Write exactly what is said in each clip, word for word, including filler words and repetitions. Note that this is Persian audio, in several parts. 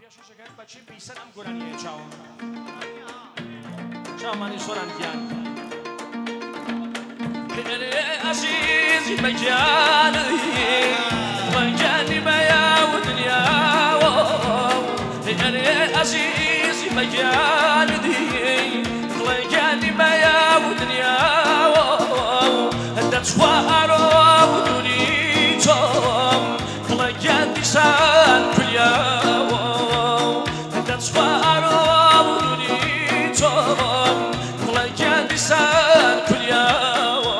پێشەکەت بەچی بیسەر ئەم گۆرانیە چاوە چاومانی سۆران گیان عزیزی بەجانی بەجانی بەیاو دنیاوە عزیزی بەجانی بەجانی بەیاو دنیاوە دەچوە ئارۆ دووری تۆم کڵەگیان دیسان کولیاوە دەچوە ئارۆ دووری تۆم کڵەگیان دیسان کولیاوە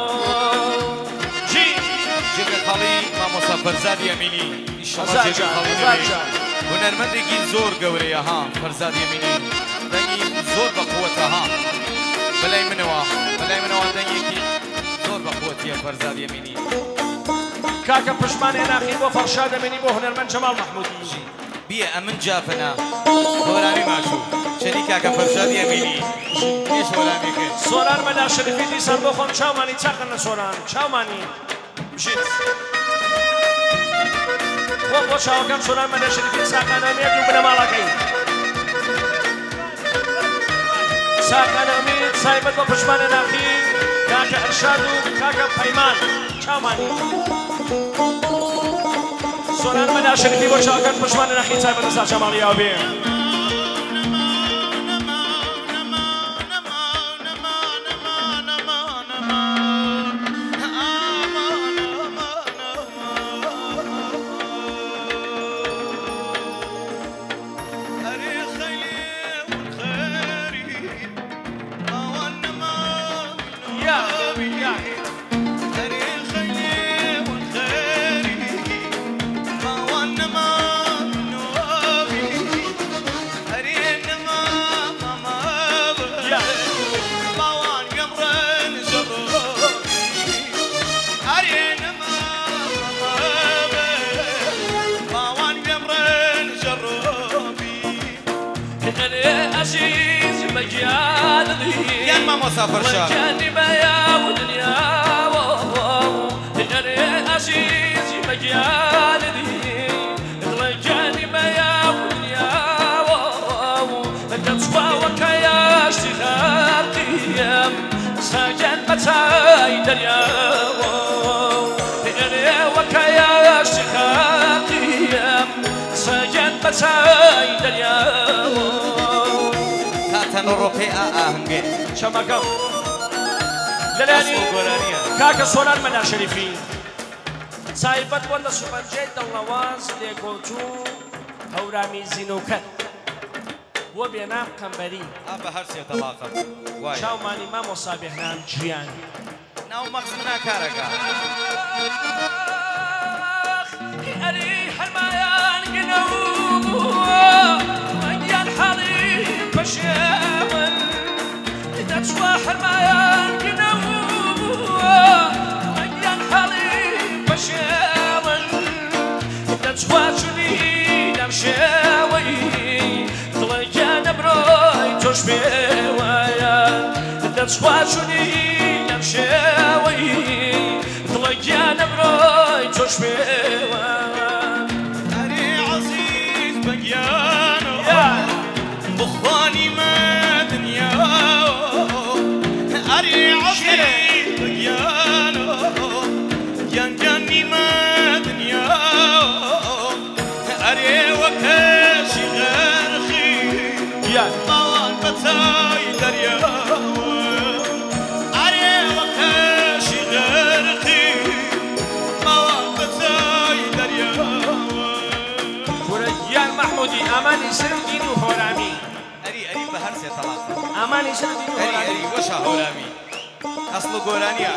جێگە خەڵی مامۆستا فەرزاد یەمینی ئینشەڵڵا جێگە خەڵی نوێ هونەرمەندێکی زۆر گەورەیە ها فەرزاد یەمینی دەنگی زۆر بەقووەتە ها بەلای منەوە بەلای منەوە دەنگێکی زۆر بەقووەتیە فەرزاد یەمینی کاکە پشمانێ ناخی بۆ فەرشاد ئەمینی بۆ هونەرمەند جەمال مەحموودی بیە ئەمن جافەنە هۆرامی ماشوو چەنی کاکە فەرشاد یەمینی پێش هۆرامی کرد سۆران مەلا شەریفی دیسان بۆ خۆم چاومانی چاقن لە سۆران چاومانی بژیت خۆ بۆ چاوەکەم سۆران مەلا شەریفی ساقانەمیە دوو بنە ماڵەکەی ساقانەمی سایبەت بۆ پشمانێ ناخی کاکە ئەرشاد و کاکە پەیمان چاومانی سۆران مەلا شەریفی بۆ چاوەکەم پشمانێ ناخی سایبەت لەسا جەماڵیاوە بێ عزیزی بەجانی یان مامۆستا فەرشاد بەجانی بەیاو دنیاوە عزیزی بەجانی بەجانی بەیاو دنیاوە دەچواوەکە یاشتی خەڵقیم سەگەن بەچای دەریاوە وەکە یاشتی خەڵقیم سەگەن بەچای دەریاوە تەنۆڕۆپێ ئاهەنگێ شەمەکەم لەلایەنی کاکە سۆران مەلا شەریفی سایبەت بۆ لە سوپەنجەی دڵنەواز لێکۆچوو هەورامی زینۆکەت بۆ بێنام قەمبەری ئا بە هەر سێ تەڵاقم وایە چاومانی مامۆستا بێهنام گیان ناو مەغز منا کارەکە ئەری هەرمایان گنەوە مەگیان حاڵی پەشێمن دەچوە هەرمایان گنەوە مەگیان حاڵی پەشێمن دەچوە چونی لەم شێوەی دڵەگیانە برۆی تۆش پێوایە دەچوە چونی لەم شێوەی دڵەگیانە برۆی تۆش پێوایە ئەرێ عەزیز بەگیانە بخوانی مدنیا ئەرێ عەزیز بەگیانە گیانگیانی مدنیا ئەرێ وەکەشی غەرخی ماوان بەچای دەریاوە ئەرێ وەکەشی غەرخی ماوان بەچای دەریاوە گورە گیان مەحموودی ئامانی سەر و دین و هۆرامی ئەری ئەری بە هەر سێ تەڵاق ئامانی سەر و دین و ئەری هۆرامی ئەری وەشە هۆرامی ئەسڵ و گۆرانیە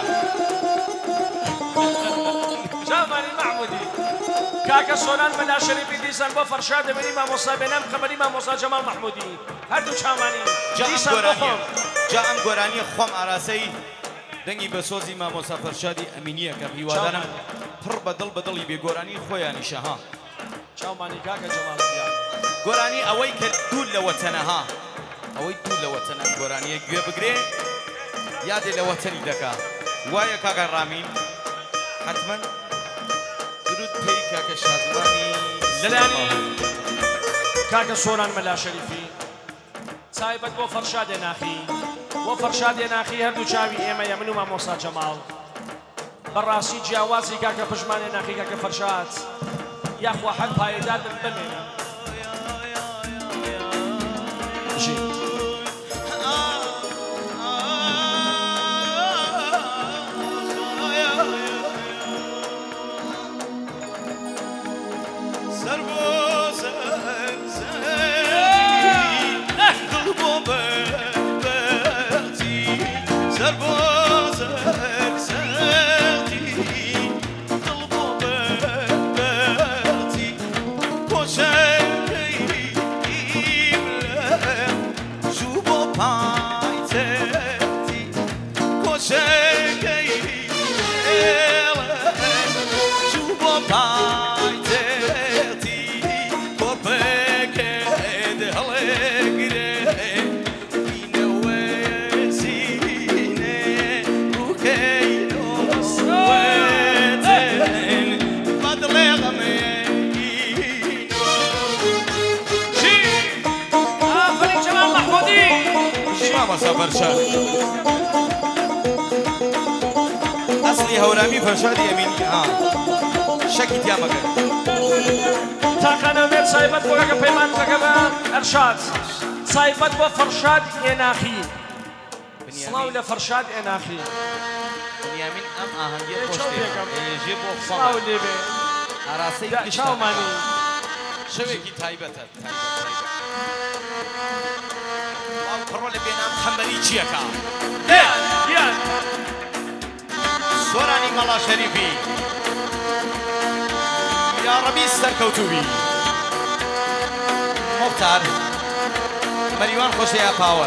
چاومانی مەحموودی کاکە سۆران مەلا شەریفی دیسان بۆ فەرشاد دەبێنی مامۆستا بێنام قەمەری مامۆستا جەمال مەحموودی هەردوو چاومانی دیسان بۆ خۆم جا ئەم گۆرانیە خۆم ئاراسەی دەنگی بە سۆزی مامۆستا فەرشادی ئەمینیە کە هیوادارم پڕ بە دڵ بە دڵی بێگۆرانی خۆیانیشە ها چاومانی کاکە جەمال گیان گۆرانی ئەوەی کە دوو لە وەتەنەها ئەوەی دوو لە وەتەنە گۆرانیە گوێ بگرێ یادێ لە وەتەنی دەکا وایە کاکە ڕامین حتما درود پێی کاکە شادوانی لەلایەنی کاکە سۆران مەلا شەریفی تایبەت بۆ فەرشادێ ناخی بۆ فەرشادێ ناخی هەردوو چاوی ئێمەیە من و مامۆستا جەماڵ بەڕاستی جیاوازی کاکە پژمانێ ناخی کاکە فەرشاد یاخوا حەد پایدار بمێنە فرشاد اصلي هورامي فرشاد يميني ها شكيت يا مكان تاقانا بيت صايبت بوكا بيمان بكبا ارشاد صايبت بو فرشاد اناخي صلاو لفرشاد اناخي بنيامين ام اهنگي خوشتي يجيب وخصام صلاو ليبي اراسي شاو ماني شويكي تايبتت پرۆ لە بێنام خەمبەری چیەکە سۆرانی مەڵا شەریفی یا ڕەبی سەرکەوتوبی مۆختار مەریوان خۆشەیە پاوە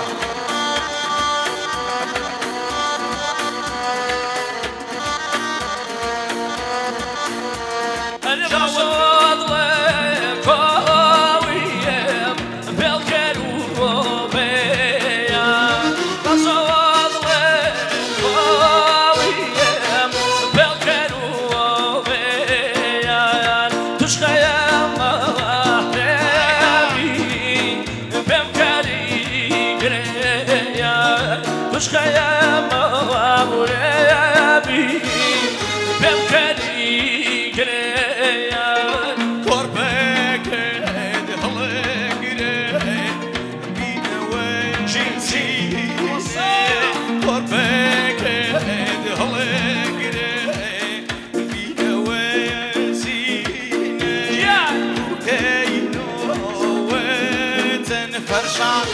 فرشاد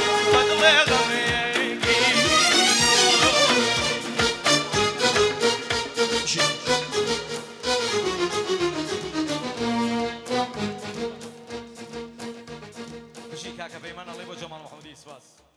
بشي كاكا بيمان الله يبو جمال محمودي سباس